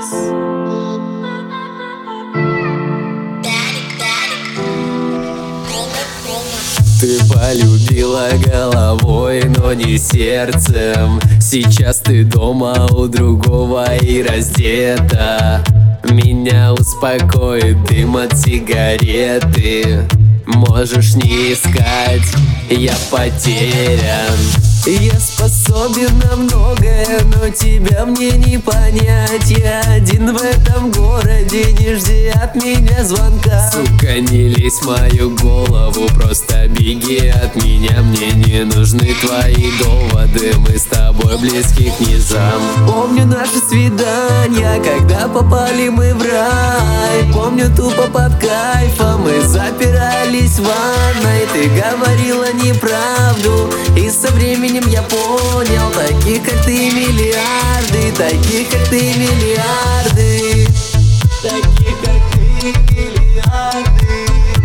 Ты полюбила головой, но не сердцем. Сейчас ты дома у другого и раздета. Меня успокоит дым от сигареты. Можешь не искать, я потерян. Я способен на многое, но тебя мне не понять. Я один в этом городе, не жди от меня звонка. Сука, не лезь в мою голову, просто беги от меня. Мне не нужны твои доводы, мы с тобой близки к низам. Помню наши свидания, когда попали мы в рай. Помню тупо под кайфом, мы запирались в ванной. Ты говорила неправду, и со временем я понял, таких как ты миллиарды, таких как ты миллиарды, таких как ты миллиарды.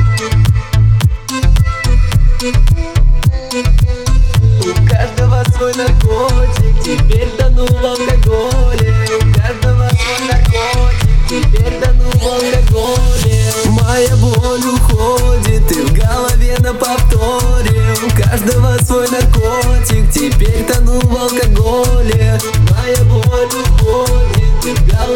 У каждого свой наркотик, теперь тону в алкоголе. У каждого свой наркотик, теперь тону в алкоголе. Моя боль уходит, и в голове на повторе. У каждого свой наркотик, теперь тону в алкоголе. Моя боль уходит, и в голове